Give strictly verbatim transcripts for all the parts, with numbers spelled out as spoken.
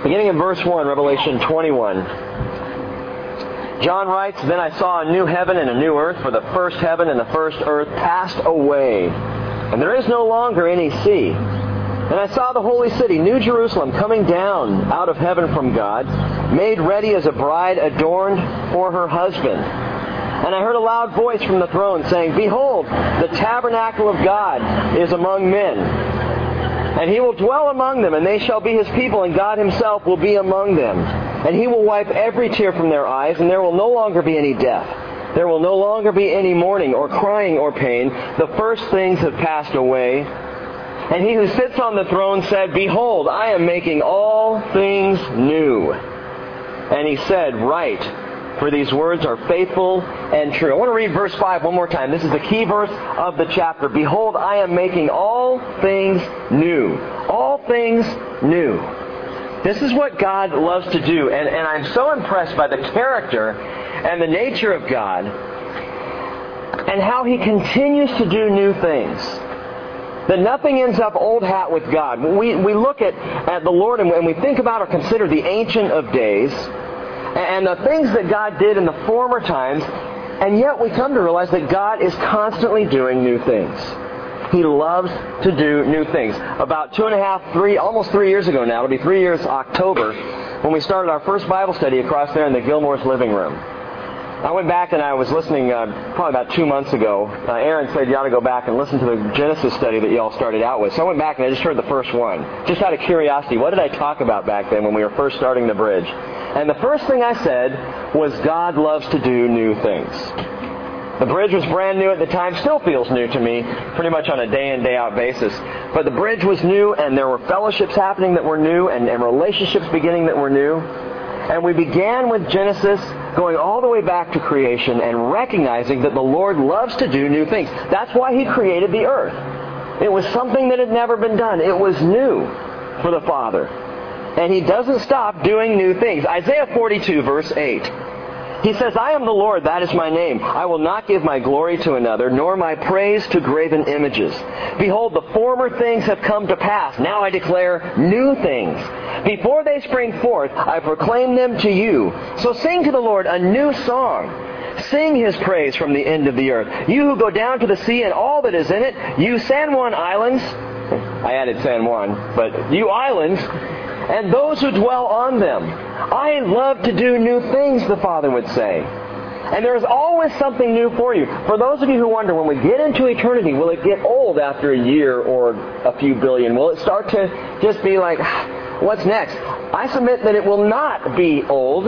Beginning in verse one, Revelation twenty-one. John writes, "Then I saw a new heaven and a new earth, for the first heaven and the first earth passed away, and there is no longer any sea. And I saw the holy city, New Jerusalem, coming down out of heaven from God, made ready as a bride adorned for her husband. And I heard a loud voice from the throne saying, 'Behold, the tabernacle of God is among men. And He will dwell among them, and they shall be His people, and God Himself will be among them. And He will wipe every tear from their eyes, and there will no longer be any death. There will no longer be any mourning or crying or pain. The first things have passed away.' And He who sits on the throne said, 'Behold, I am making all things new.' And He said, 'Write, for these words are faithful and true.'" I want to read verse five one more time. This is the key verse of the chapter. "Behold, I am making all things new." All things new. This is what God loves to do. And, and I'm so impressed by the character and the nature of God and how He continues to do new things. That nothing ends up old hat with God. We, we look at, at the Lord and, and we think about or consider the Ancient of Days and the things that God did in the former times, and yet we come to realize that God is constantly doing new things. He loves to do new things. About two and a half, three, almost three years ago now, it'll be three years October, when we started our first Bible study across there in the Gilmore's living room. I went back and I was listening uh, probably about two months ago. Uh, Aaron said you ought to go back and listen to the Genesis study that you all started out with. So I went back and I just heard the first one. Just out of curiosity, what did I talk about back then when we were first starting the bridge? And the first thing I said was God loves to do new things. The bridge was brand new at the time, still feels new to me, pretty much on a day in, day out basis. But the bridge was new, and there were fellowships happening that were new, and, and relationships beginning that were new. And we began with Genesis, going all the way back to creation and recognizing that the Lord loves to do new things. That's why He created the earth. It was something that had never been done. It was new for the Father. And He doesn't stop doing new things. Isaiah forty-two, verse eight. He says, "I am the Lord, that is my name. I will not give my glory to another, nor my praise to graven images. Behold, the former things have come to pass. Now I declare new things. Before they spring forth, I proclaim them to you. So sing to the Lord a new song. Sing His praise from the end of the earth. You who go down to the sea and all that is in it, you San Juan islands," I added San Juan, but you islands, "and those who dwell on them. I love to do new things," the Father would say. And there is always something new for you. For those of you who wonder, when we get into eternity, will it get old after a year or a few billion? Will it start to just be like, what's next? I submit that it will not be old.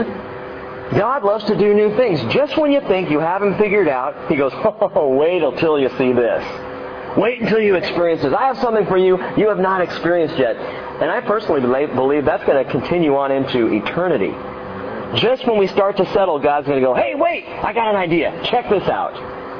God loves to do new things. Just when you think you have Him figured out, He goes, "Oh, wait until you see this. Wait until you experience this. I have something for you you have not experienced yet." And I personally believe that's going to continue on into eternity. Just when we start to settle, God's going to go, "Hey, wait, I got an idea. Check this out."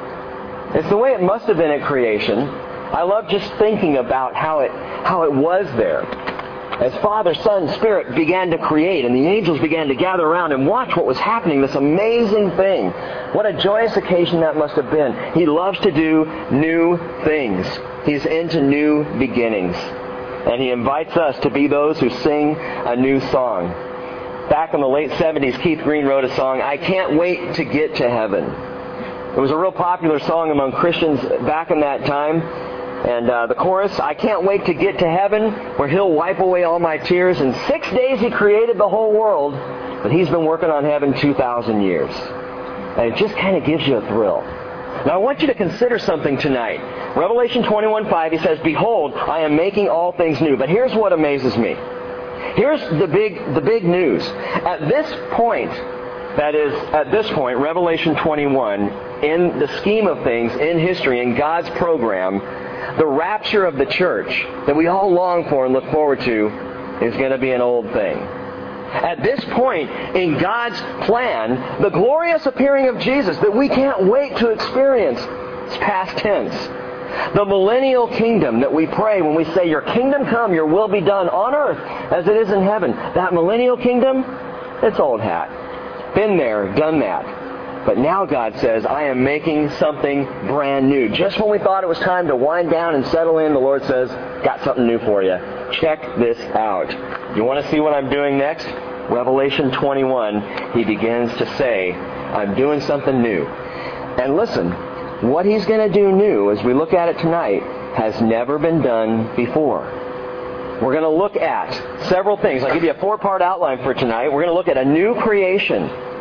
It's the way it must have been at creation. I love just thinking about how it how it was there. As Father, Son, Spirit began to create, and the angels began to gather around and watch what was happening, this amazing thing. What a joyous occasion that must have been. He loves to do new things. He's into new beginnings. And He invites us to be those who sing a new song. Back in the late seventies, Keith Green wrote a song, "I Can't Wait to Get to Heaven." It was a real popular song among Christians back in that time. And uh, the chorus, "I can't wait to get to heaven, where He'll wipe away all my tears. In six days He created the whole world, but He's been working on heaven two thousand years. And it just kind of gives you a thrill. Now I want you to consider something tonight. Revelation twenty-one five, He says, "Behold, I am making all things new." But here's what amazes me. Here's the big, the big news. At this point, that is, at this point, Revelation twenty-one, in the scheme of things, in history, in God's program, the rapture of the church that we all long for and look forward to is going to be an old thing. At this point in God's plan, the glorious appearing of Jesus that we can't wait to experience, it's past tense. The millennial kingdom that we pray when we say, "Your kingdom come, Your will be done on earth as it is in heaven." That millennial kingdom, it's old hat. Been there, done that. But now God says, "I am making something brand new." Just when we thought it was time to wind down and settle in, the Lord says, "Got something new for you. check this out. You want to see what I'm doing next? Revelation twenty-one, he begins to say, I'm doing something new. And listen, what he's going to do new, as we look at it tonight, has never been done before. We're going to look at several things. I'll give you a four-part outline for tonight. We're going to look at a new creation,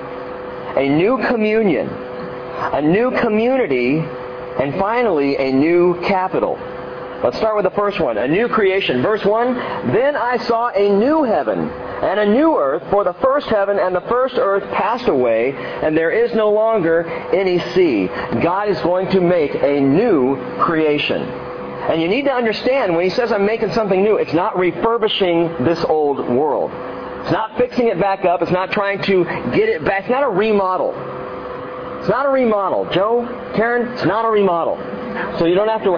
a new communion, a new community, and finally, a new capital. Let's start with the first one, a new creation. Verse one, Then I saw a new heaven and a new earth, for the first heaven and the first earth passed away, and there is no longer any sea. God is going to make a new creation. And you need to understand, when he says I'm making something new, it's not refurbishing this old world. It's not fixing it back up. It's not trying to get it back. It's not a remodel. It's not a remodel. Joe, Karen, it's not a remodel. So you don't have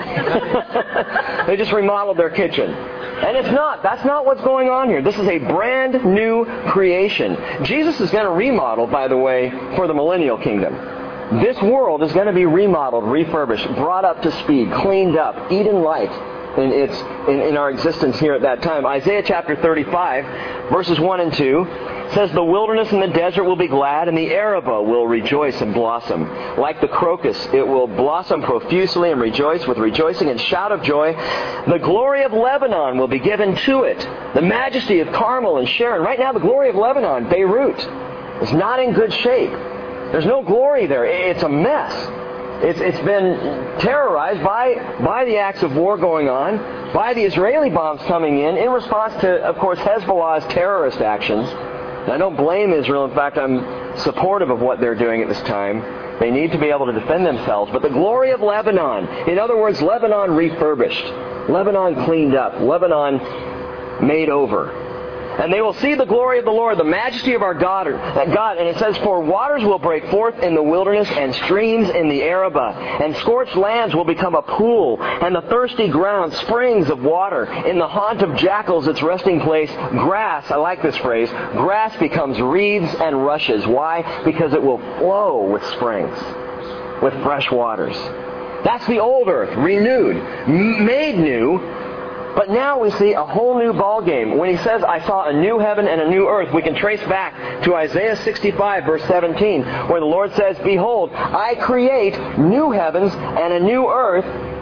to... They just remodeled their kitchen. And it's not. That's not what's going on here. This is a brand new creation. Jesus is going to remodel, by the way, for the millennial kingdom. This world is going to be remodeled, refurbished, brought up to speed, cleaned up, Eden-like in its in, in our existence here at that time. Isaiah chapter thirty-five, verses one and two, says, The wilderness and the desert will be glad, and the Arabah will rejoice and blossom. Like the crocus, it will blossom profusely and rejoice with rejoicing and shout of joy. The glory of Lebanon will be given to it, the majesty of Carmel and Sharon. Right now, the glory of Lebanon, Beirut, is not in good shape. There's no glory there. It's a mess. It's, it's been terrorized by, by the acts of war going on, by the Israeli bombs coming in, in response to, of course, Hezbollah's terrorist actions. And I don't blame Israel. In fact, I'm supportive of what they're doing at this time. They need to be able to defend themselves. But the glory of Lebanon, in other words, Lebanon refurbished, Lebanon cleaned up, Lebanon made over. And they will see the glory of the Lord, the majesty of our God. God. And it says, For waters will break forth in the wilderness, and streams in the Arabah. And scorched lands will become a pool, and the thirsty ground springs of water. In the haunt of jackals, its resting place, grass, I like this phrase, grass becomes reeds and rushes. Why? Because it will flow with springs, with fresh waters. That's the old earth, renewed, made new. But now we see a whole new ballgame. When he says, I saw a new heaven and a new earth, we can trace back to Isaiah sixty-five, verse seventeen, where the Lord says, Behold, I create new heavens and a new earth,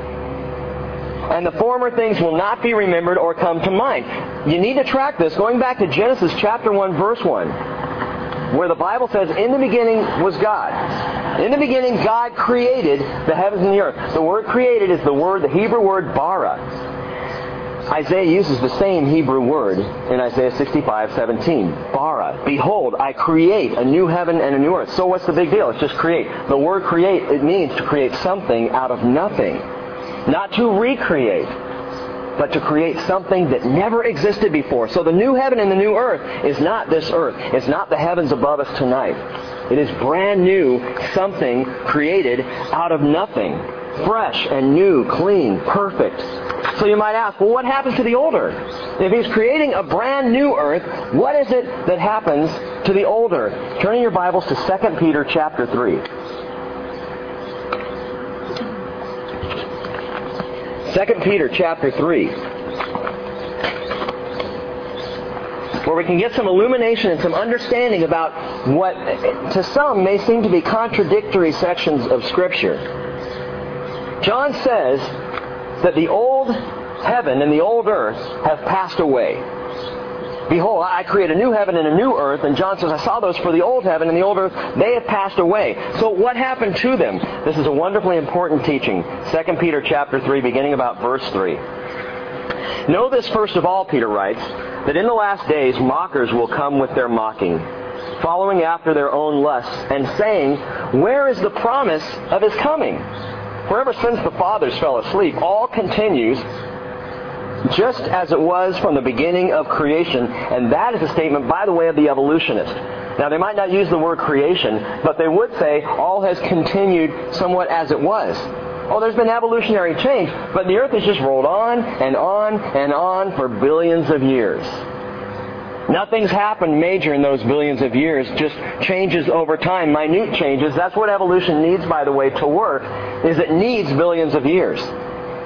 and the former things will not be remembered or come to mind. You need to track this, going back to Genesis chapter one, verse one, where the Bible says, In the beginning was God. In the beginning, God created the heavens and the earth. The word created is the word, the Hebrew word, bara. Isaiah uses the same Hebrew word in Isaiah sixty-five, seventeen. Bara. Behold, I create a new heaven and a new earth. So what's the big deal? It's just create. The word create, it means to create something out of nothing. Not to recreate, but to create something that never existed before. So the new heaven and the new earth is not this earth. It's not the heavens above us tonight. It is brand new, something created out of nothing. Fresh and new, clean, perfect. So you might ask, well, what happens to the old earth? If he's creating a brand new earth, what is it that happens to the old earth? Turning your Bibles to Second Peter chapter three. Second Peter chapter three. Where we can get some illumination and some understanding about what to some may seem to be contradictory sections of Scripture. John says that the old heaven and the old earth have passed away. Behold, I create a new heaven and a new earth. And John says, I saw those for the old heaven and the old earth. They have passed away. So what happened to them? This is a wonderfully important teaching. Second Peter chapter three, beginning about verse three. Know this first of all, Peter writes, that in the last days mockers will come with their mocking, following after their own lusts, and saying, Where is the promise of his coming? For ever since the fathers fell asleep, all continues just as it was from the beginning of creation. And that is a statement, by the way, of the evolutionist. Now, they might not use the word creation, but they would say all has continued somewhat as it was. Oh, there's been evolutionary change, but the earth has just rolled on and on and on for billions of years. Nothing's happened major in those billions of years, just changes over time, minute changes. That's what evolution needs, by the way, to work, is it needs billions of years.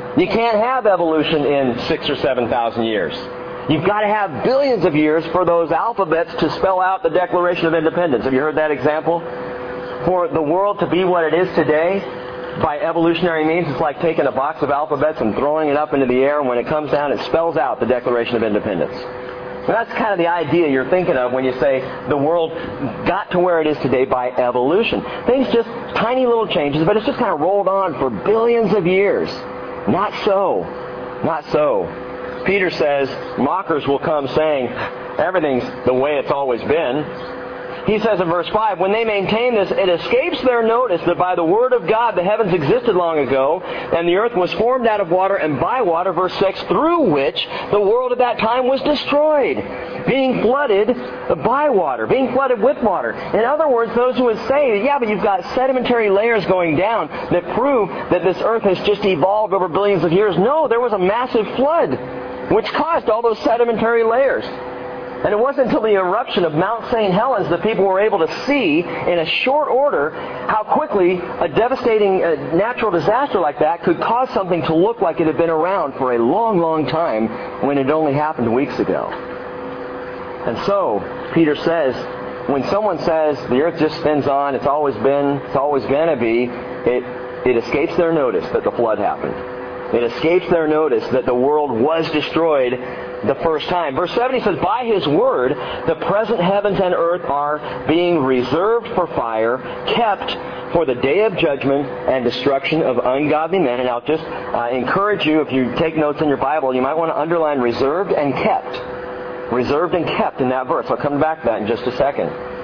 You can't have evolution in six or seven thousand years. You've got to have billions of years for those alphabets to spell out the Declaration of Independence. Have you heard that example? For the world to be what it is today, by evolutionary means, it's like taking a box of alphabets and throwing it up into the air, and when it comes down, it spells out the Declaration of Independence. So that's kind of the idea you're thinking of when you say the world got to where it is today by evolution. Things just, tiny little changes, but it's just kind of rolled on for billions of years. Not so. Not so. Peter says, mockers will come saying, everything's the way it's always been. He says in verse five, when they maintain this, it escapes their notice that by the word of God the heavens existed long ago, and the earth was formed out of water and by water, verse six, through which the world at that time was destroyed, being flooded by water, being flooded with water. In other words, those who would say, yeah, but you've got sedimentary layers going down that prove that this earth has just evolved over billions of years. No, there was a massive flood which caused all those sedimentary layers. And it wasn't until the eruption of Mount Saint Helens that people were able to see in a short order how quickly a devastating uh, natural disaster like that could cause something to look like it had been around for a long, long time when it only happened weeks ago. And so, Peter says, when someone says the earth just spins on, it's always been, it's always going to be, it, it escapes their notice that the flood happened. It escapes their notice that the world was destroyed the first time. Verse seven, he says, by His word, the present heavens and earth are being reserved for fire, kept for the day of judgment and destruction of ungodly men. And I'll just uh, encourage you, if you take notes in your Bible, you might want to underline reserved and kept. Reserved and kept in that verse. I'll come back to that in just a second.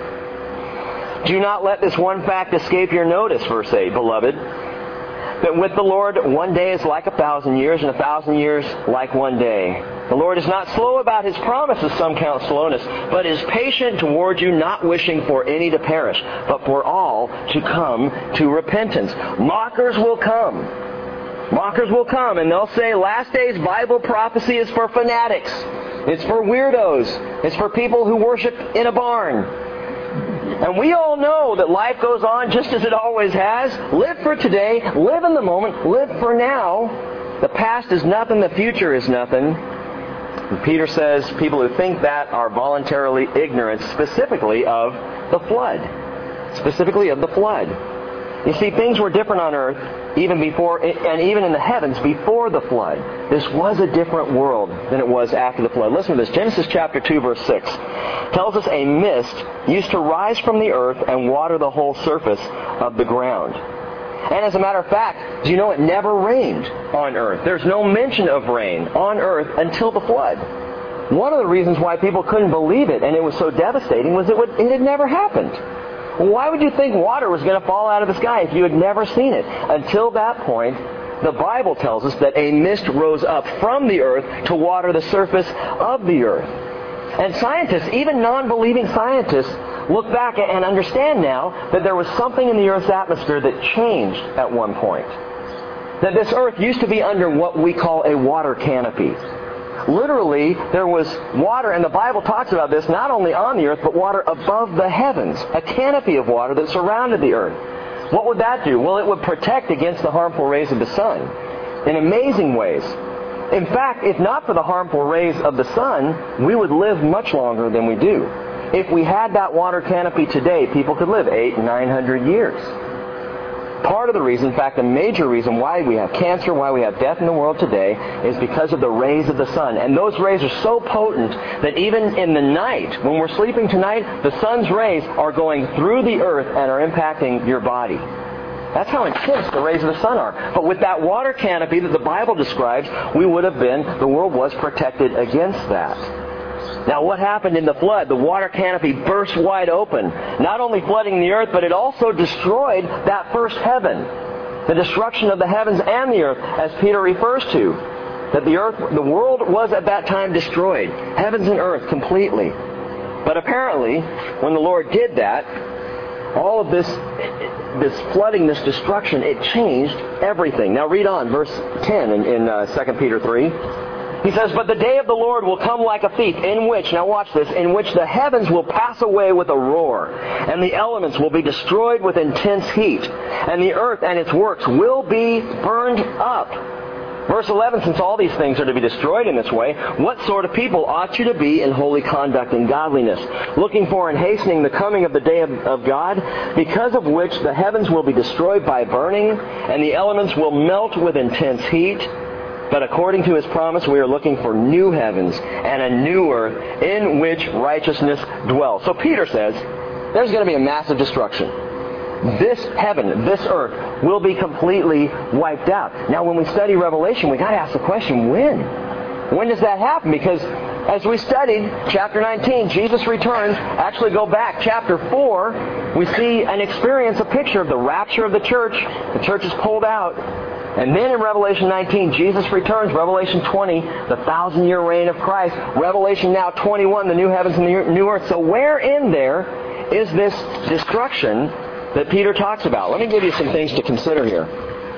Do not let this one fact escape your notice, verse eight, beloved, that with the Lord one day is like a thousand years, and a thousand years like one day. The Lord is not slow about His promises, some count slowness, but is patient toward you, not wishing for any to perish, but for all to come to repentance. Mockers will come. Mockers will come, and they'll say, last days Bible prophecy is for fanatics. It's for weirdos. It's for people who worship in a barn. And we all know that life goes on just as it always has. Live for today. Live in the moment. Live for now. The past is nothing. The future is nothing. And Peter says people who think that are voluntarily ignorant specifically of the flood. Specifically of the flood. You see, things were different on earth even before, and even in the heavens before the flood. This was a different world than it was after the flood. Listen to this. Genesis chapter two, verse six tells us a mist used to rise from the earth and water the whole surface of the ground. And as a matter of fact, do you know it never rained on earth? There's no mention of rain on earth until the flood. One of the reasons why people couldn't believe it, and it was so devastating, was it, would, it had never happened. Well, why would you think water was going to fall out of the sky if you had never seen it? Until that point, the Bible tells us that a mist rose up from the earth to water the surface of the earth. And scientists, even non-believing scientists, look back and understand now that there was something in the earth's atmosphere that changed at one point. That this earth used to be under what we call a water canopy. Literally, there was water, and the Bible talks about this, not only on the earth, but water above the heavens. A canopy of water that surrounded the earth. What would that do? Well, it would protect against the harmful rays of the sun in amazing ways. In fact, if not for the harmful rays of the sun, we would live much longer than we do. If we had that water canopy today, people could live eight, nine hundred years. Part of the reason, in fact, a major reason why we have cancer, why we have death in the world today, is because of the rays of the sun. And those rays are so potent that even in the night, when we're sleeping tonight, the sun's rays are going through the earth and are impacting your body. That's how intense the rays of the sun are. But with that water canopy that the Bible describes, we would have been, the world was protected against that. Now, what happened in the flood? The water canopy burst wide open, not only flooding the earth, but it also destroyed that first heaven. The destruction of the heavens and the earth, as Peter refers to. That the earth, the world was at that time destroyed. Heavens and earth completely. But apparently, when the Lord did that, all of this, this flooding, this destruction, it changed everything. Now read on, verse ten in, in uh, Second Peter three. He says, but the day of the Lord will come like a thief, in which, now watch this, in which the heavens will pass away with a roar, and the elements will be destroyed with intense heat, and the earth and its works will be burned up. Verse eleven, since all these things are to be destroyed in this way, what sort of people ought you to be in holy conduct and godliness, looking for and hastening the coming of the day of, of God, because of which the heavens will be destroyed by burning, and the elements will melt with intense heat? But according to His promise, we are looking for new heavens and a new earth in which righteousness dwells. So Peter says, there's going to be a massive destruction. This heaven, this earth, will be completely wiped out. Now, when we study Revelation, we've got to ask the question, when? When does that happen? Because as we studied chapter nineteen, Jesus returns. Actually, go back. Chapter four, we see and experience a picture of the rapture of the church. The church is pulled out. And then in Revelation nineteen, Jesus returns. Revelation twenty, the thousand-year reign of Christ. Revelation now twenty-one, the new heavens and the new earth. So where in there is this destruction that Peter talks about? Let me give you some things to consider here.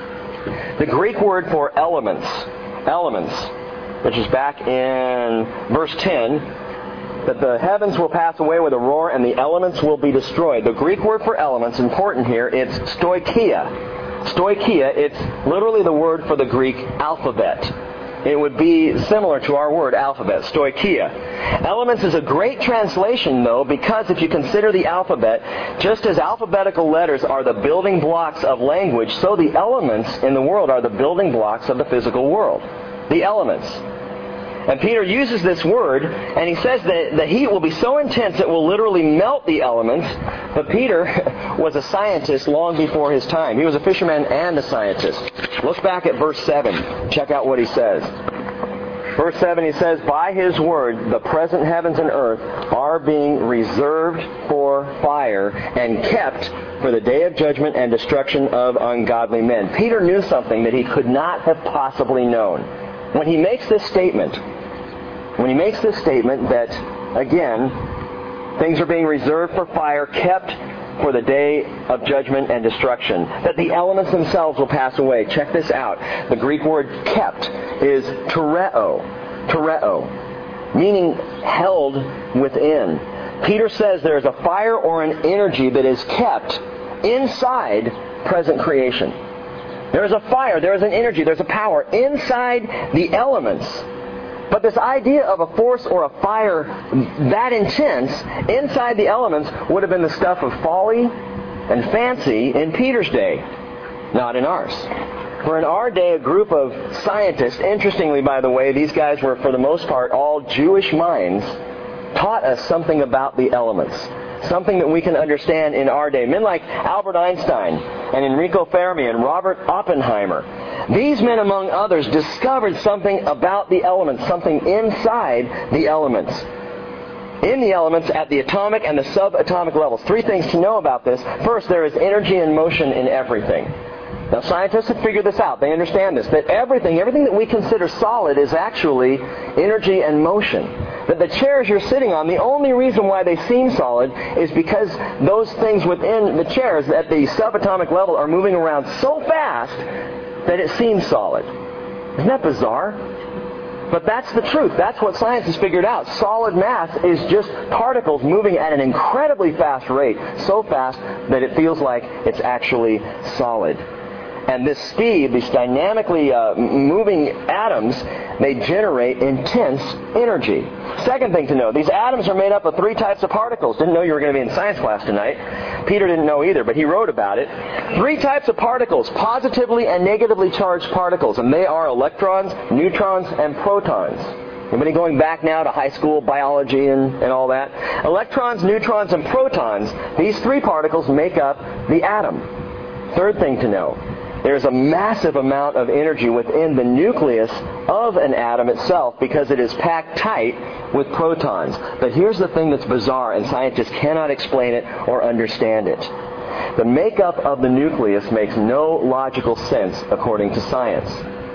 The Greek word for elements, elements, which is back in verse ten, that the heavens will pass away with a roar and the elements will be destroyed. The Greek word for elements, important here, it's stoicheia. Stoicheia, it's literally the word for the Greek alphabet. It would be similar to our word alphabet, stoicheia. Elements is a great translation, though, because if you consider the alphabet, just as alphabetical letters are the building blocks of language, so the elements in the world are the building blocks of the physical world. The elements. And Peter uses this word, and he says that the heat will be so intense it will literally melt the elements. But Peter was a scientist long before his time. He was a fisherman and a scientist. Look back at verse seven. Check out what he says. Verse seven, he says, by His word, the present heavens and earth are being reserved for fire and kept for the day of judgment and destruction of ungodly men. Peter knew something that he could not have possibly known. When he makes this statement, when he makes this statement that, again, things are being reserved for fire, kept for the day of judgment and destruction, that the elements themselves will pass away. Check this out. The Greek word kept is tereo, tereo, meaning held within. Peter says there is a fire or an energy that is kept inside present creation. There is a fire, there is an energy, there's a power inside the elements. But this idea of a force or a fire that intense inside the elements would have been the stuff of folly and fancy in Peter's day, not in ours. For in our day, a group of scientists, interestingly, by the way, these guys were for the most part all Jewish minds, taught us something about the elements. Something that we can understand in our day. Men like Albert Einstein and Enrico Fermi and Robert Oppenheimer. These men, among others, discovered something about the elements, something inside the elements. In the elements at the atomic and the subatomic levels. Three things to know about this. First, there is energy and motion in everything. Now, scientists have figured this out. They understand this. That everything, everything that we consider solid is actually energy and motion. That the chairs you're sitting on, the only reason why they seem solid is because those things within the chairs at the subatomic level are moving around so fast that it seems solid. Isn't that bizarre? But that's the truth. That's what science has figured out. Solid mass is just particles moving at an incredibly fast rate. So fast that it feels like it's actually solid. And this speed, these dynamically uh, moving atoms, they generate intense energy. Second thing to know, these atoms are made up of three types of particles. Didn't know you were going to be in science class tonight. Peter didn't know either, but he wrote about it. Three types of particles, positively and negatively charged particles. And they are electrons, neutrons, and protons. Anybody going back now to high school biology and, and all that? Electrons, neutrons, and protons, these three particles make up the atom. Third thing to know, there's a massive amount of energy within the nucleus of an atom itself because it is packed tight with protons. But here's the thing that's bizarre, and scientists cannot explain it or understand it. The makeup of the nucleus makes no logical sense according to science.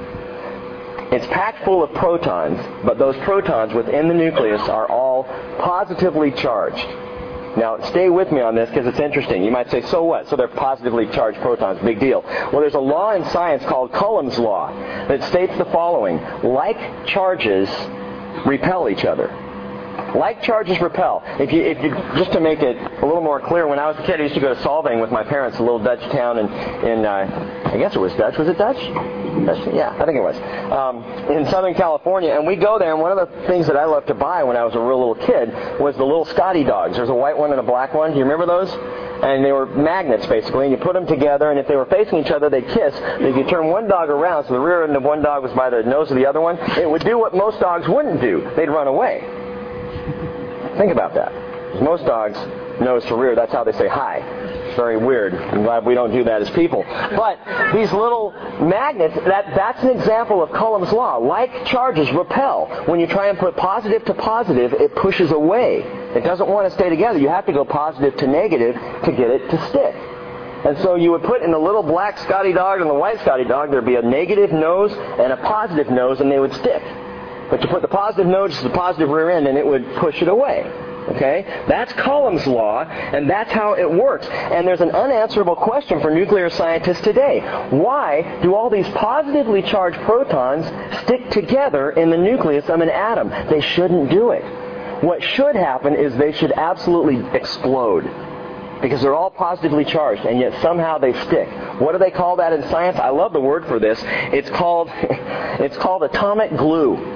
It's packed full of protons, but those protons within the nucleus are all positively charged. Now, stay with me on this because it's interesting. You might say, so what? So they're positively charged protons. Big deal. Well, there's a law in science called Coulomb's law that states the following. Like charges repel each other. Like charges repel. If you, if you, just to make it a little more clear, when I was a kid, I used to go to Solvang with my parents, a little Dutch town in, in uh, I guess it was Dutch. Was it Dutch? Yeah, I think it was. Um, in Southern California, and we go there, and one of the things that I loved to buy when I was a real little kid was the little Scotty dogs. There's a white one and a black one. Do you remember those? And they were magnets, basically, and you put them together, and if they were facing each other, they'd kiss. And if you turn one dog around, so the rear end of one dog was by the nose of the other one, it would do what most dogs wouldn't do. They'd run away. Think about that. Because most dogs, nose to rear, that's how they say hi. It's very weird. I'm glad we don't do that as people. But these little magnets, that, that's an example of Coulomb's law. Like charges repel. When you try and put positive to positive, it pushes away. It doesn't want to stay together. You have to go positive to negative to get it to stick. And so you would put in the little black Scotty dog and the white Scotty dog, there'd be a negative nose and a positive nose, and they would stick. But you put the positive nose to the positive rear end, and it would push it away. Okay? That's Coulomb's law, and that's how it works. And there's an unanswerable question for nuclear scientists today. Why do all these positively charged protons stick together in the nucleus of an atom? They shouldn't do it. What should happen is they should absolutely explode. Because they're all positively charged, and yet somehow they stick. What do they call that in science? I love the word for this. It's called, it's called atomic glue.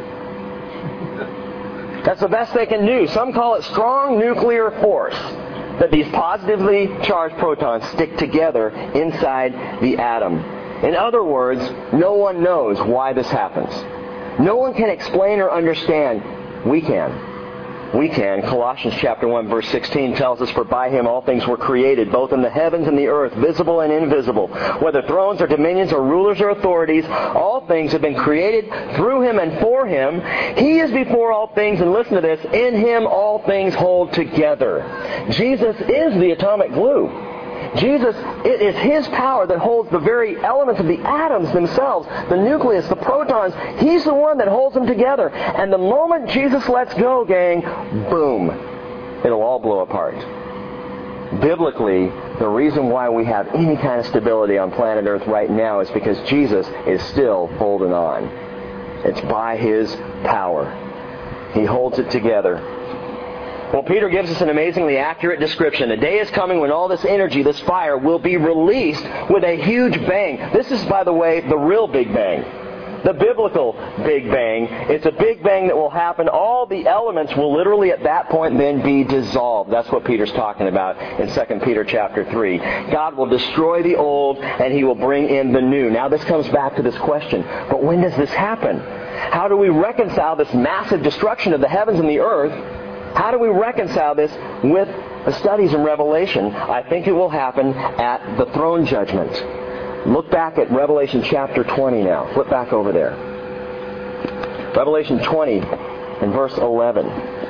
That's the best they can do. Some call it strong nuclear force. That these positively charged protons stick together inside the atom. In other words, no one knows why this happens. No one can explain or understand. We can. We can. Colossians chapter one verse sixteen tells us, "For by Him all things were created, both in the heavens and the earth, visible and invisible. Whether thrones or dominions or rulers or authorities, all things have been created through Him and for Him. He is before all things," and listen to this, "in Him all things hold together." Jesus is the atomic glue. Jesus, it is His power that holds the very elements of the atoms themselves, the nucleus, the protons. He's the one that holds them together. And the moment Jesus lets go, gang, boom, it'll all blow apart. Biblically, the reason why we have any kind of stability on planet Earth right now is because Jesus is still holding on. It's by His power. He holds it together. Well, Peter gives us an amazingly accurate description. A day is coming when all this energy, this fire, will be released with a huge bang. This is, by the way, the real Big Bang. The biblical Big Bang. It's a Big Bang that will happen. All the elements will literally at that point then be dissolved. That's what Peter's talking about in Second Peter chapter three. God will destroy the old and He will bring in the new. Now this comes back to this question. But when does this happen? How do we reconcile this massive destruction of the heavens and the earth? How do we reconcile this with the studies in Revelation? I think it will happen at the throne judgment. Look back at Revelation chapter twenty now. Flip back over there. Revelation twenty and verse eleven.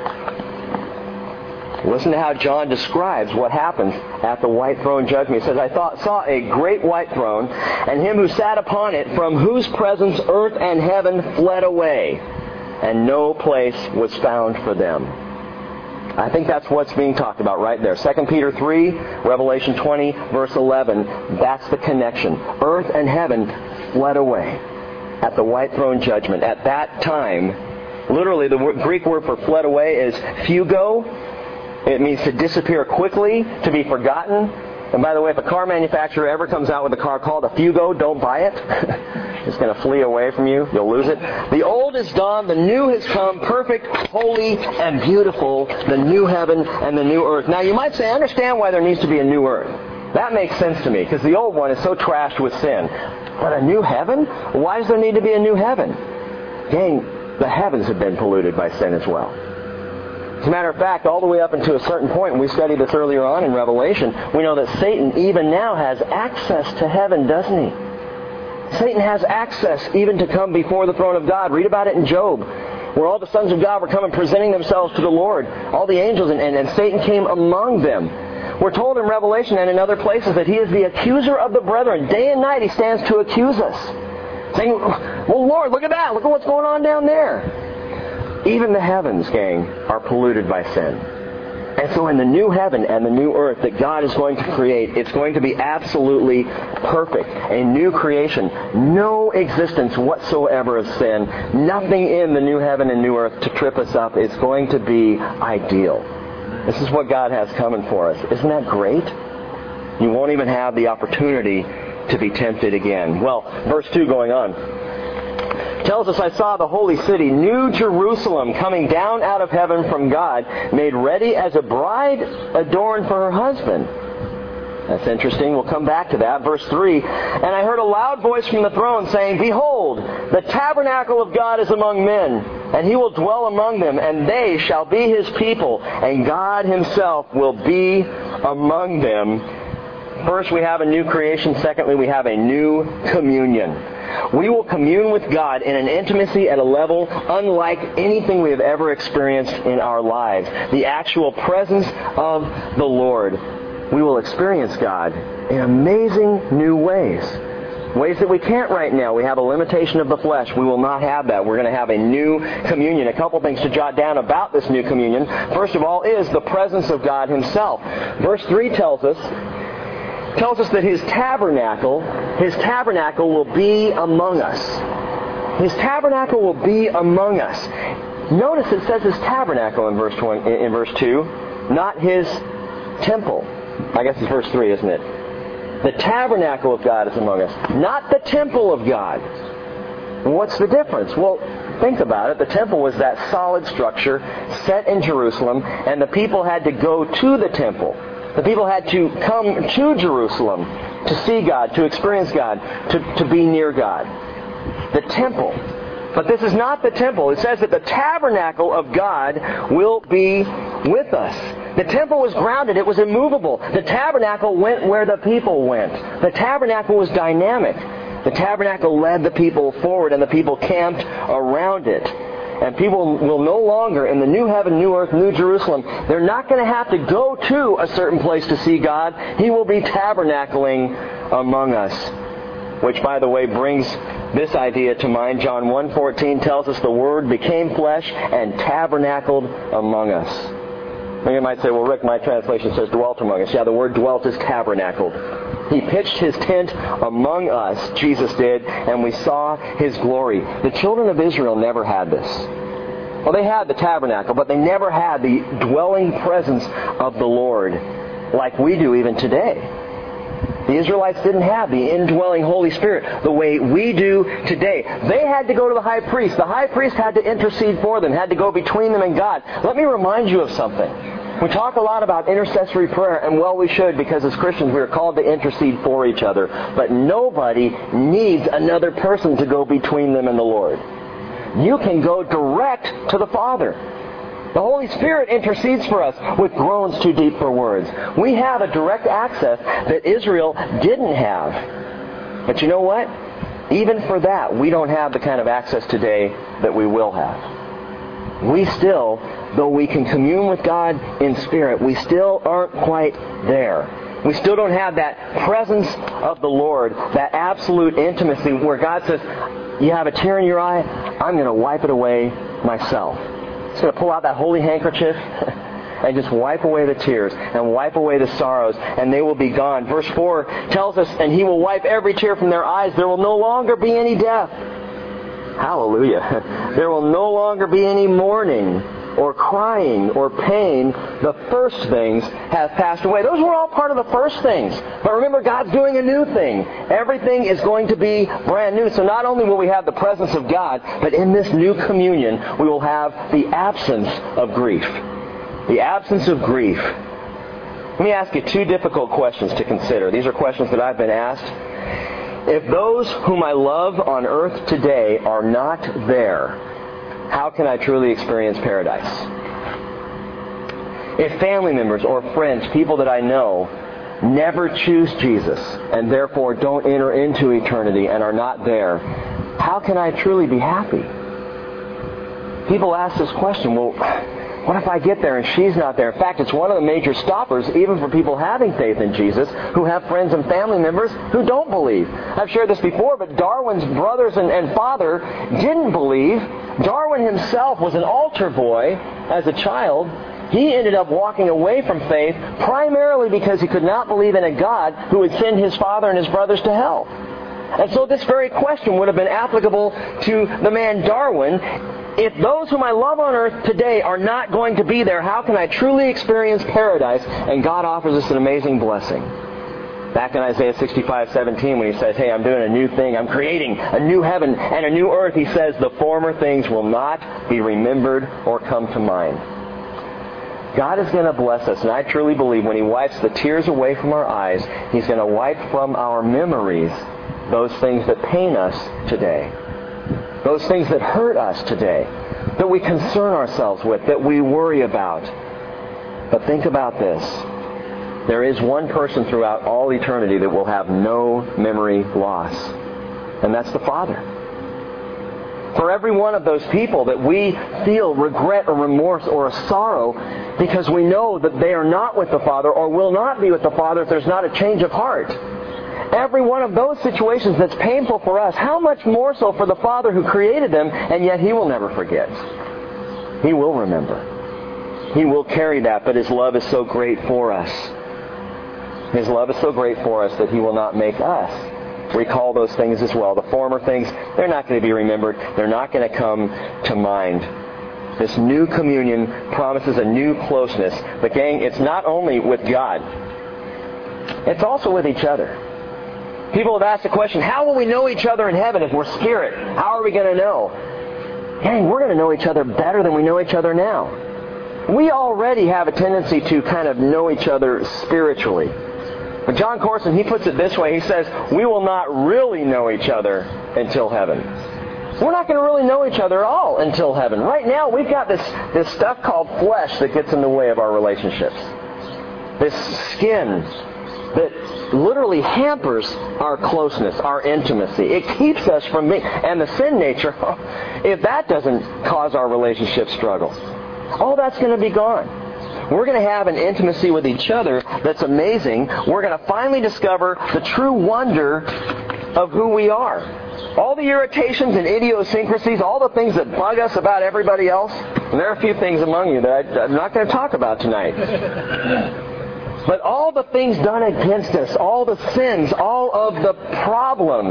Listen to how John describes what happens at the white throne judgment. He says, "I thought, saw a great white throne, and Him who sat upon it, from whose presence earth and heaven fled away, and no place was found for them." I think that's what's being talked about right there. Second Peter three, Revelation twenty, verse eleven. That's the connection. Earth and heaven fled away at the white throne judgment. At that time, literally the Greek word for fled away is fugo. It means to disappear quickly, to be forgotten. And by the way, if a car manufacturer ever comes out with a car called a Fugo, don't buy it. It's going to flee away from you. You'll lose it. The old is gone. The new has come. Perfect, holy, and beautiful. The new heaven and the new earth. Now, you might say, I understand why there needs to be a new earth. That makes sense to me, because the old one is so trashed with sin. But a new heaven? Why does there need to be a new heaven? Gang, the heavens have been polluted by sin as well. As a matter of fact, all the way up until a certain point, and we studied this earlier on in Revelation, we know that Satan even now has access to heaven, doesn't he? Satan has access even to come before the throne of God. Read about it in Job, where all the sons of God were coming presenting themselves to the Lord. All the angels, and, and, and Satan came among them. We're told in Revelation and in other places that he is the accuser of the brethren. Day and night he stands to accuse us. Saying, well, Lord, look at that. Look at what's going on down there. Even the heavens, gang, are polluted by sin. And so in the new heaven and the new earth that God is going to create, it's going to be absolutely perfect. A new creation. No existence whatsoever of sin. Nothing in the new heaven and new earth to trip us up. It's going to be ideal. This is what God has coming for us. Isn't that great? You won't even have the opportunity to be tempted again. Well, verse two going on tells us, I saw the holy city, New Jerusalem, coming down out of heaven from God, made ready as a bride adorned for her husband. That's interesting. We'll come back to that. Verse three, and I heard a loud voice from the throne saying, Behold, the tabernacle of God is among men, and He will dwell among them, and they shall be His people, and God Himself will be among them. First, we have a new creation. Secondly, we have a new communion. We will commune with God in an intimacy at a level unlike anything we have ever experienced in our lives. The actual presence of the Lord. We will experience God in amazing new ways. Ways that we can't right now. We have a limitation of the flesh. We will not have that. We're going to have a new communion. A couple things to jot down about this new communion. First of all is the presence of God Himself. Verse three tells us tells us that His tabernacle, His tabernacle will be among us. His tabernacle will be among us. Notice it says His tabernacle in verse one, in verse two, not His temple. I guess it's verse three, isn't it? The tabernacle of God is among us, not the temple of God. What's the difference? Well, think about it. The temple was that solid structure set in Jerusalem, and the people had to go to the temple. The people had to come to Jerusalem to see God, to experience God, to, to be near God. The temple. But this is not the temple. It says that the tabernacle of God will be with us. The temple was grounded. It was immovable. The tabernacle went where the people went. The tabernacle was dynamic. The tabernacle led the people forward, and the people camped around it. And people will no longer, in the new heaven, new earth, new Jerusalem, they're not going to have to go to a certain place to see God. He will be tabernacling among us. Which, by the way, brings this idea to mind. John one fourteen tells us the Word became flesh and tabernacled among us. And you might say, well, Rick, my translation says dwelt among us. Yeah, the word dwelt is tabernacled. He pitched His tent among us, Jesus did, and we saw His glory. The children of Israel never had this. Well, they had the tabernacle, but they never had the dwelling presence of the Lord like we do even today. The Israelites didn't have the indwelling Holy Spirit the way we do today. They had to go to the high priest. The high priest had to intercede for them, had to go between them and God. Let me remind you of something. We talk a lot about intercessory prayer, and well, we should, because as Christians we are called to intercede for each other. But nobody needs another person to go between them and the Lord. You can go direct to the Father. The Holy Spirit intercedes for us with groans too deep for words. We have a direct access that Israel didn't have. But you know what? Even for that, we don't have the kind of access today that we will have. We still, though we can commune with God in spirit, we still aren't quite there. We still don't have that presence of the Lord, that absolute intimacy where God says, you have a tear in your eye, I'm going to wipe it away myself. He's going to pull out that holy handkerchief and just wipe away the tears and wipe away the sorrows, and they will be gone. Verse four tells us, and He will wipe every tear from their eyes. There will no longer be any death. Hallelujah. There will no longer be any mourning or crying or pain. The first things have passed away. Those were all part of the first things. But remember, God's doing a new thing. Everything is going to be brand new. So not only will we have the presence of God, but in this new communion, we will have the absence of grief. The absence of grief. Let me ask you two difficult questions to consider. These are questions that I've been asked. If those whom I love on earth today are not there, how can I truly experience paradise? If family members or friends, people that I know, never choose Jesus and therefore don't enter into eternity and are not there, how can I truly be happy? People ask this question, well, what if I get there and she's not there? In fact, it's one of the major stoppers even for people having faith in Jesus who have friends and family members who don't believe. I've shared this before, but Darwin's brothers and, and father didn't believe. Darwin himself was an altar boy as a child. He ended up walking away from faith primarily because he could not believe in a God who would send his father and his brothers to hell. And so this very question would have been applicable to the man Darwin. If those whom I love on earth today are not going to be there, how can I truly experience paradise? And God offers us an amazing blessing. Back in Isaiah sixty-five seventeen, when he says, hey, I'm doing a new thing, I'm creating a new heaven and a new earth, he says, the former things will not be remembered or come to mind. God is going to bless us, and I truly believe when He wipes the tears away from our eyes, He's going to wipe from our memories those things that pain us today. Those things that hurt us today, that we concern ourselves with, that we worry about. But think about this. There is one person throughout all eternity that will have no memory loss, and that's the Father. For every one of those people that we feel regret or remorse or a sorrow because we know that they are not with the Father or will not be with the Father if there's not a change of heart. Every one of those situations that's painful for us, how much more so for the Father who created them, and yet He will never forget. He will remember. He will carry that, but His love is so great for us. His love is so great for us that He will not make us recall those things as well. The former things, they're not going to be remembered. They're not going to come to mind. This new communion promises a new closeness. But gang, it's not only with God. It's also with each other. People have asked the question, how will we know each other in heaven if we're spirit? How are we going to know? Gang, we're going to know each other better than we know each other now. We already have a tendency to kind of know each other spiritually. But John Corson, he puts it this way. He says, we will not really know each other until heaven. We're not going to really know each other at all until heaven. Right now, we've got this, this stuff called flesh that gets in the way of our relationships. This skin that literally hampers our closeness, our intimacy. It keeps us from being... And the sin nature, if that doesn't cause our relationship struggle, all that's going to be gone. We're going to have an intimacy with each other that's amazing. We're going to finally discover the true wonder of who we are. All the irritations and idiosyncrasies, all the things that bug us about everybody else, and there are a few things among you that I, I'm not going to talk about tonight. But all the things done against us, all the sins, all of the problems,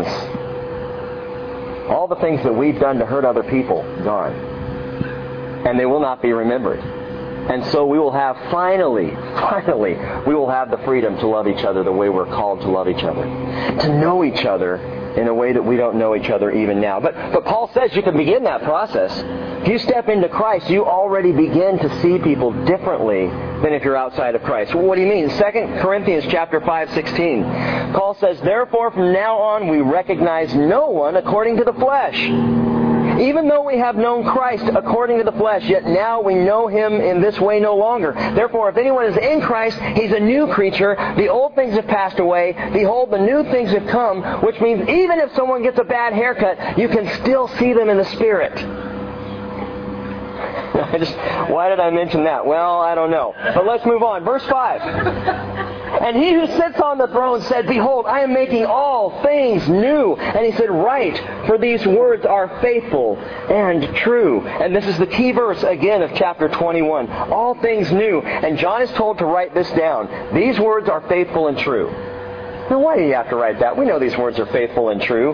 all the things that we've done to hurt other people, gone. And they will not be remembered. And so we will have, finally, finally, we will have the freedom to love each other the way we're called to love each other. To know each other in a way that we don't know each other even now. But, but Paul says you can begin that process. If you step into Christ, you already begin to see people differently than if you're outside of Christ. Well, what do you mean? Second Corinthians chapter five sixteen. Paul says, therefore from now on we recognize no one according to the flesh. Even though we have known Christ according to the flesh, yet now we know Him in this way no longer. Therefore, if anyone is in Christ, he's a new creature. The old things have passed away. Behold, the new things have come, which means even if someone gets a bad haircut, you can still see them in the Spirit. I just, why did I mention that? Well, I don't know. But let's move on. Verse five. And He who sits on the throne said, behold, I am making all things new. And He said, write, for these words are faithful and true. And this is the key verse again of chapter twenty-one. All things new. And John is told to write this down. These words are faithful and true. Now why do you have to write that? We know these words are faithful and true.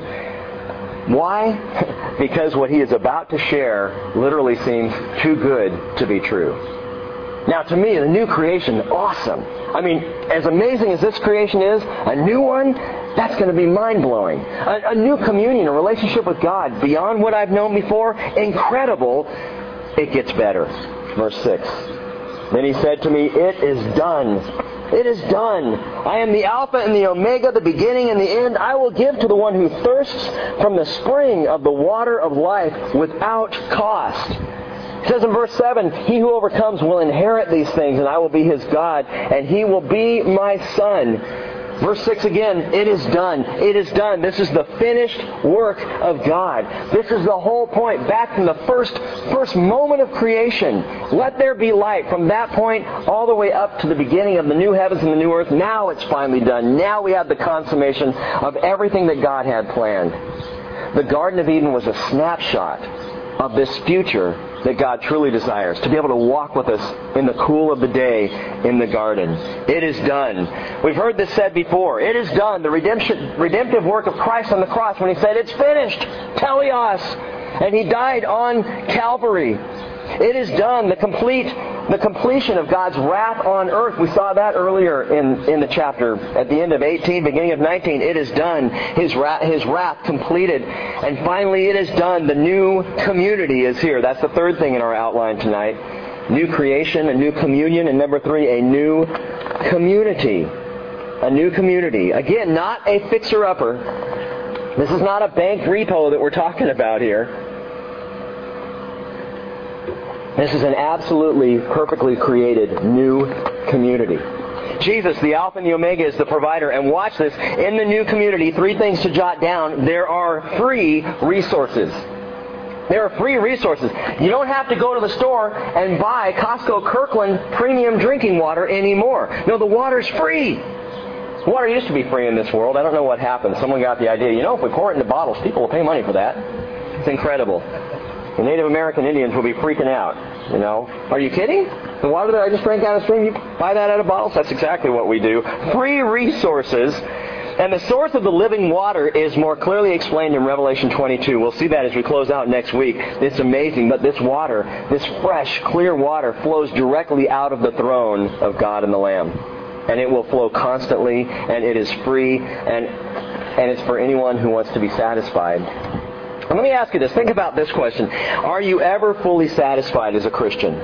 Why? Because what he is about to share literally seems too good to be true. Now to me, the new creation, awesome. I mean, as amazing as this creation is, a new one, that's going to be mind-blowing. A, a new communion, a relationship with God beyond what I've known before, incredible. It gets better. Verse six. Then he said to me, it is done. It is done. I am the Alpha and the Omega, the beginning and the end. I will give to the one who thirsts from the spring of the water of life without cost. It says in verse seven, he who overcomes will inherit these things, and I will be his God, and he will be my son. Verse six again, it is done. It is done. This is the finished work of God. This is the whole point. Back from the first, first moment of creation. Let there be light. From that point all the way up to the beginning of the new heavens and the new earth. Now it's finally done. Now we have the consummation of everything that God had planned. The Garden of Eden was a snapshot of this future that God truly desires, to be able to walk with us in the cool of the day in the garden. It is done. We've heard this said before. It is done. The redemption, redemptive work of Christ on the cross when He said, it's finished, teleos, and He died on Calvary. It is done. The complete the completion of God's wrath on earth. We saw that earlier in, in the chapter. At the end of eighteen, beginning of nineteen, it is done. His wrath, his wrath completed. And finally, it is done. The new community is here. That's the third thing in our outline tonight. New creation, a new communion, and number three, a new community. A new community. Again, not a fixer-upper. This is not a bank repo that we're talking about here. This is an absolutely perfectly created new community. Jesus, the Alpha and the Omega, is the provider. And watch this. In the new community, three things to jot down. There are free resources. There are free resources. You don't have to go to the store and buy Costco Kirkland premium drinking water anymore. No, the water's free. Water used to be free in this world. I don't know what happened. Someone got the idea, you know, if we pour it into bottles, people will pay money for that. It's incredible. The Native American Indians will be freaking out, you know. Are you kidding? The water that I just drank out of the stream, you buy that out of bottles? That's exactly what we do. Free resources. And the source of the living water is more clearly explained in Revelation twenty-two. We'll see that as we close out next week. It's amazing. But this water, this fresh, clear water, flows directly out of the throne of God and the Lamb. And it will flow constantly, and it is free, and and it's for anyone who wants to be satisfied. And let me ask you this. Think about this question. Are you ever fully satisfied as a Christian?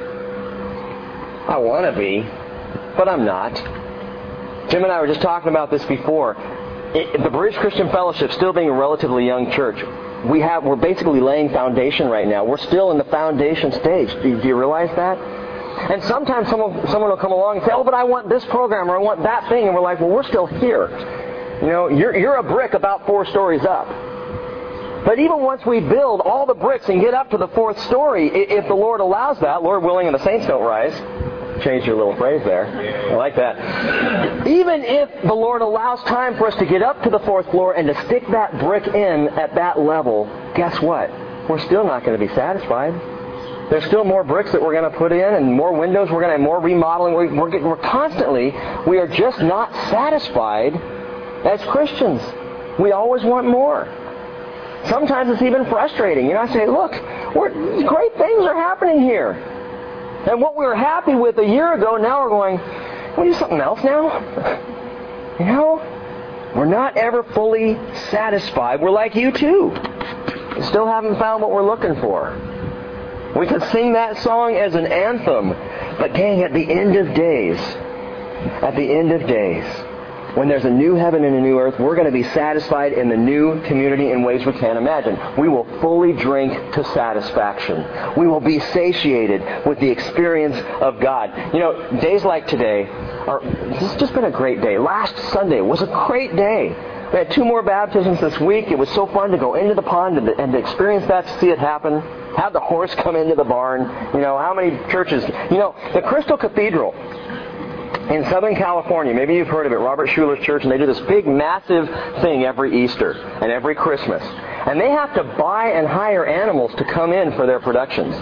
I want to be, but I'm not. Jim and I were just talking about this before. It, the Bridge Christian Fellowship, still being a relatively young church, we have, we're basically laying foundation right now. We're still in the foundation stage. Do, do you realize that? And sometimes someone, someone will come along and say, oh, but I want this program or I want that thing. And we're like, well, we're still here. You know, you're, you're a brick about four stories up. But even once we build all the bricks and get up to the fourth story, if the Lord allows that, Lord willing and the saints don't rise. Change your little phrase there. I like that. Even if the Lord allows time for us to get up to the fourth floor and to stick that brick in at that level, guess what? We're still not going to be satisfied. There's still more bricks that we're going to put in and more windows. We're going to have more remodeling. We're, we're, we're constantly, we are just not satisfied as Christians. We always want more. Sometimes it's even frustrating. You know, I say, look, we're, great things are happening here. And what we were happy with a year ago, now we're going, we do something else now? You know? We're not ever fully satisfied. We're like you too. We still haven't found what we're looking for. We could sing that song as an anthem. But dang, at the end of days, at the end of days, when there's a new heaven and a new earth, we're going to be satisfied in the new community in ways we can't imagine. We will fully drink to satisfaction. We will be satiated with the experience of God. You know, days like today, are, this has just been a great day. Last Sunday was a great day. We had two more baptisms this week. It was so fun to go into the pond and to, and to experience that, to see it happen. Have the horse come into the barn. You know, how many churches... You know, the Crystal Cathedral in Southern California, maybe you've heard of it, Robert Schuller's church, and they do this big, massive thing every Easter and every Christmas. And they have to buy and hire animals to come in for their productions.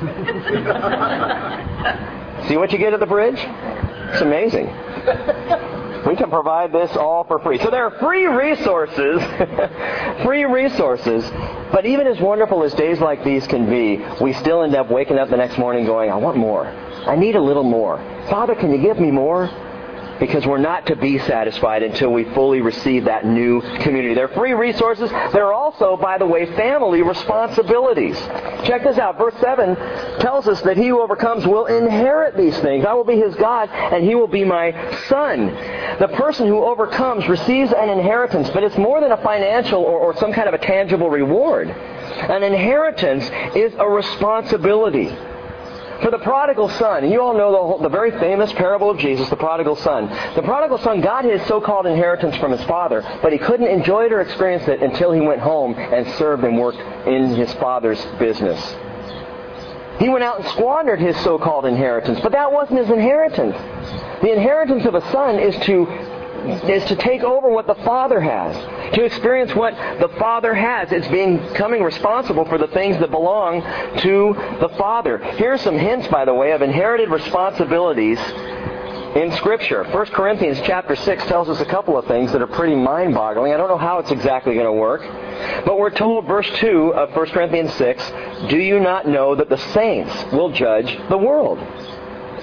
See what you get at the bridge? It's amazing. We can provide this all for free. So there are free resources, free resources, but even as wonderful as days like these can be, we still end up waking up the next morning going, I want more. I need a little more. Father, can you give me more? Because we're not to be satisfied until we fully receive that new community. There are free resources. There are also, by the way, family responsibilities. Check this out. Verse seven tells us that he who overcomes will inherit these things. I will be his God, and he will be my son. The person who overcomes receives an inheritance, but it's more than a financial or, or some kind of a tangible reward. An inheritance is a responsibility. For the prodigal son, you all know the, whole, the very famous parable of Jesus, the prodigal son. The prodigal son got his so-called inheritance from his father, but he couldn't enjoy it or experience it until he went home and served and worked in his father's business. He went out and squandered his so-called inheritance, but that wasn't his inheritance. The inheritance of a son is to is to take over what the Father has, to experience what the Father has. It's being, becoming responsible for the things that belong to the Father. Here are some hints, by the way, of inherited responsibilities in Scripture. First Corinthians chapter six tells us a couple of things that are pretty mind-boggling. I don't know how it's exactly going to work, but we're told, verse two of First Corinthians six, do you not know that the saints will judge the world?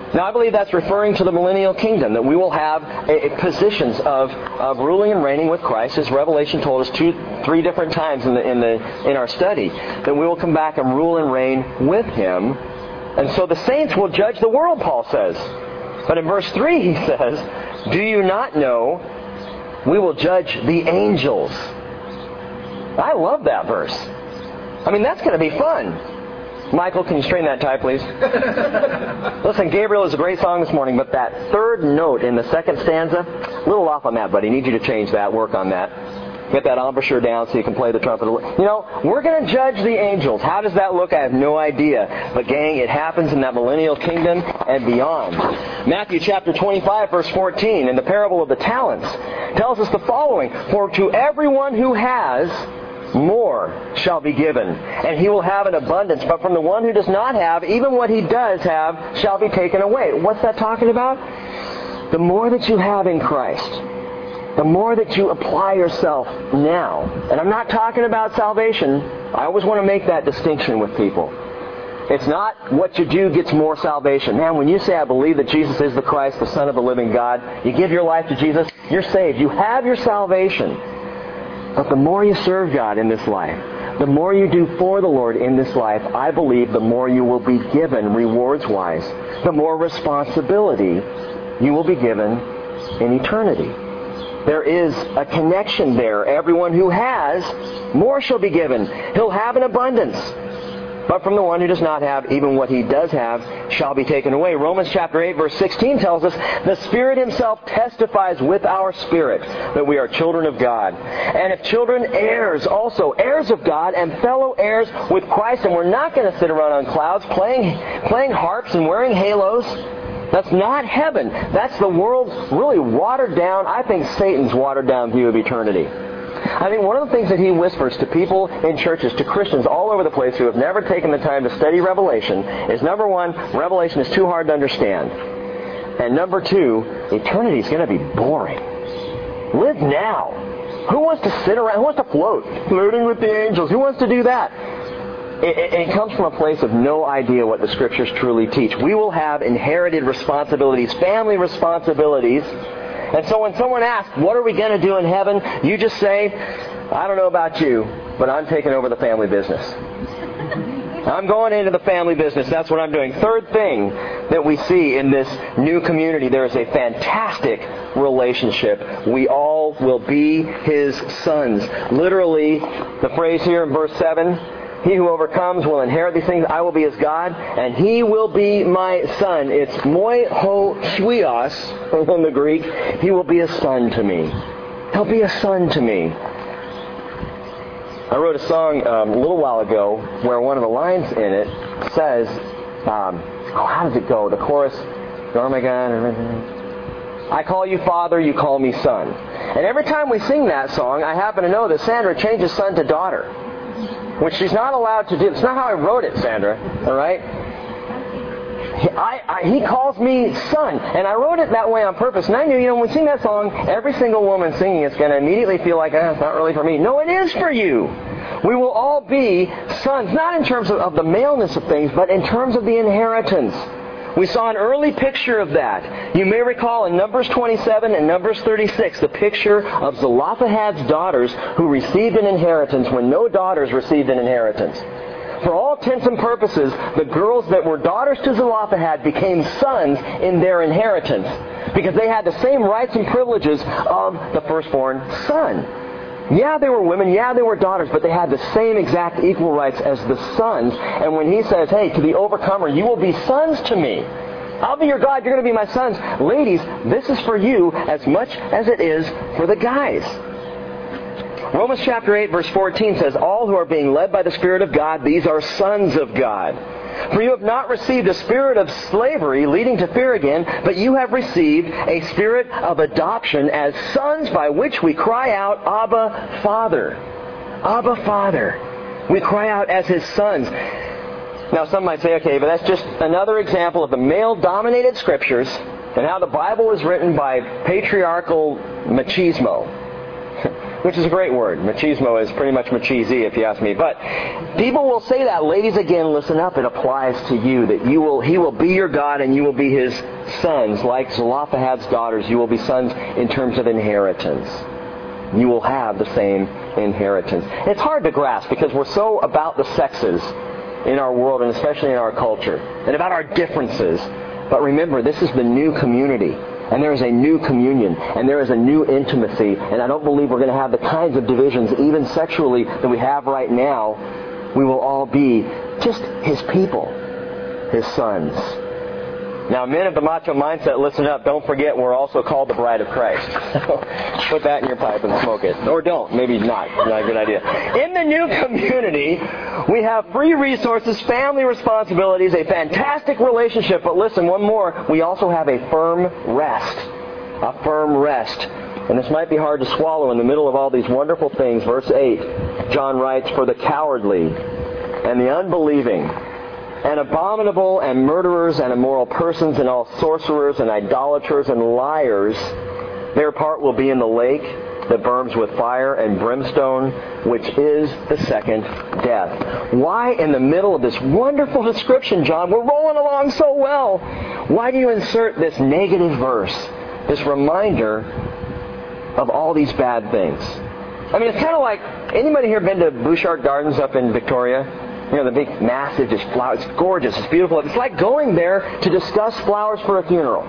Now, I believe that's referring to the millennial kingdom, that we will have a, a positions of, of ruling and reigning with Christ, as Revelation told us two, three different times in the, in the in our study, that we will come back and rule and reign with Him. And so the saints will judge the world, Paul says. But in verse three he says, do you not know we will judge the angels? I love that verse. I mean, that's going to be fun. Michael, can you straighten that tie, please? Listen, Gabriel is a great song this morning, but that third note in the second stanza, a little off on that, buddy. Need you to change that, work on that. Get that embouchure down so you can play the trumpet. You know, we're going to judge the angels. How does that look? I have no idea. But gang, it happens in that millennial kingdom and beyond. Matthew chapter twenty-five, verse fourteen, in the parable of the talents, tells us the following: for to everyone who has, more shall be given, and he will have an abundance. But from the one who does not have, even what he does have shall be taken away. What's that talking about? The more that you have in Christ, the more that you apply yourself now. And I'm not talking about salvation. I always want to make that distinction with people. It's not what you do gets more salvation. Man, when you say, I believe that Jesus is the Christ, the Son of the living God, you give your life to Jesus, you're saved. You have your salvation. But the more you serve God in this life, the more you do for the Lord in this life, I believe the more you will be given rewards-wise. The more responsibility you will be given in eternity. There is a connection there. Everyone who has, more shall be given. He'll have an abundance. But from the one who does not have, even what he does have shall be taken away. Romans chapter eight, verse sixteen tells us, the Spirit Himself testifies with our spirit that we are children of God. And if children, heirs also, heirs of God and fellow heirs with Christ. And we're not going to sit around on clouds playing, playing harps and wearing halos. That's not heaven. That's the world's really watered down, I think Satan's watered down view of eternity. I think one of the things that he whispers to people in churches, to Christians all over the place who have never taken the time to study Revelation, is number one, Revelation is too hard to understand. And number two, eternity is going to be boring. Live now. Who wants to sit around? Who wants to float? Floating with the angels. Who wants to do that? It, it, it comes from a place of no idea what the Scriptures truly teach. We will have inherited responsibilities, family responsibilities. And so when someone asks, what are we going to do in heaven? You just say, I don't know about you, but I'm taking over the family business. I'm going into the family business. That's what I'm doing. Third thing that we see in this new community, there is a fantastic relationship. We all will be His sons. Literally, the phrase here in verse seven, he who overcomes will inherit these things. I will be his God, and he will be my son. It's moi ho huios in the Greek. He will be a son to me. He'll be a son to me. I wrote a song um, a little while ago where one of the lines in it says, um, oh, how does it go? The chorus, oh my God, I call you Father, you call me Son. And every time we sing that song, I happen to know that Sandra changes son to daughter, which she's not allowed to do. It's not how I wrote it, Sandra. All right? I, I, he calls me son. And I wrote it that way on purpose. And I knew, you know, when we sing that song, every single woman singing it's going to immediately feel like, eh, it's not really for me. No, it is for you. We will all be sons, not in terms of, of the maleness of things, but in terms of the inheritance. We saw an early picture of that. You may recall in Numbers twenty-seven and Numbers thirty-six, the picture of Zelophehad's daughters who received an inheritance when no daughters received an inheritance. For all intents and purposes, the girls that were daughters to Zelophehad became sons in their inheritance because they had the same rights and privileges of the firstborn son. Yeah, they were women. Yeah, they were daughters, but they had the same exact equal rights as the sons. And when he says, hey, to the overcomer, you will be sons to me. I'll be your God. You're going to be my sons. Ladies, this is for you as much as it is for the guys. Romans chapter eight, verse fourteen says, all who are being led by the Spirit of God, these are sons of God. For you have not received a spirit of slavery leading to fear again, but you have received a spirit of adoption as sons by which we cry out, Abba, Father. Abba, Father. We cry out as His sons. Now some might say, okay, but that's just another example of the male-dominated Scriptures and how the Bible was written by patriarchal machismo. which is a great word. Machismo is pretty much machizy, if you ask me. But people will say that. Ladies, again, listen up. It applies to you, that you will, he will be your God and you will be his sons. Like Zelophehad's daughters, you will be sons in terms of inheritance. You will have the same inheritance. It's hard to grasp because we're so about the sexes in our world, and especially in our culture, and about our differences. But remember, this is the new community, and there is a new communion, and there is a new intimacy, and I don't believe we're going to have the kinds of divisions, even sexually, that we have right now. We will all be just his people, his sons. Now, men of the macho mindset, listen up. Don't forget we're also called the bride of Christ. So put that in your pipe and smoke it. Or don't. Maybe not. Not a good idea. In the new community, we have free resources, family responsibilities, a fantastic relationship. But listen, one more. We also have a firm rest. A firm rest. And this might be hard to swallow in the middle of all these wonderful things. Verse eight, John writes, "For the cowardly and the unbelieving, and abominable, and murderers, and immoral persons, and all sorcerers, and idolaters, and liars, their part will be in the lake that burns with fire and brimstone, which is the second death." Why in the middle of this wonderful description, John? We're rolling along so well. Why do you insert this negative verse, this reminder of all these bad things? I mean, it's kind of like, anybody here been to Bouchard Gardens up in Victoria? You know, the big, massive, just flowers. It's gorgeous. It's beautiful. It's like going there to discuss flowers for a funeral.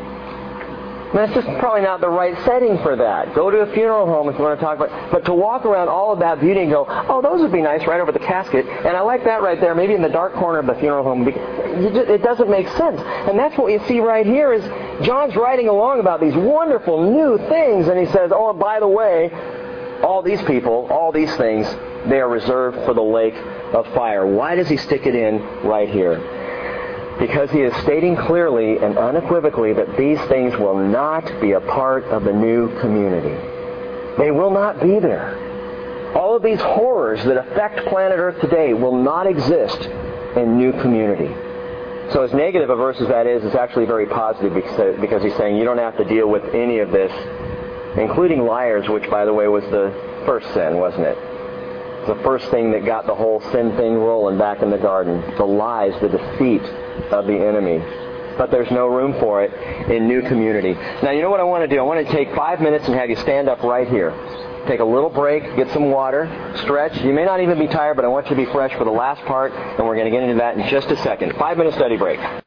That's just probably not the right setting for that. Go to a funeral home if you want to talk about. But to walk around all of that beauty and go, oh, those would be nice right over the casket, and I like that right there, maybe in the dark corner of the funeral home. It doesn't make sense. And that's what you see right here is John's writing along about these wonderful new things, and he says, oh, and by the way, all these people, all these things, they are reserved for the lake of fire. Why does he stick it in right here? Because he is stating clearly and unequivocally that these things will not be a part of the new community. They will not be there. All of these horrors that affect planet Earth today will not exist in new community. So as negative a verse as that is, it's actually very positive because he's saying you don't have to deal with any of this, including liars, which, by the way, was the first sin, wasn't it? The first thing that got the whole sin thing rolling back in the garden. The lies, the deceit of the enemy. But there's no room for it in new community. Now, you know what I want to do? I want to take five minutes and have you stand up right here. Take a little break, get some water, stretch. You may not even be tired, but I want you to be fresh for the last part, and we're going to get into that in just a second. Five minute study break.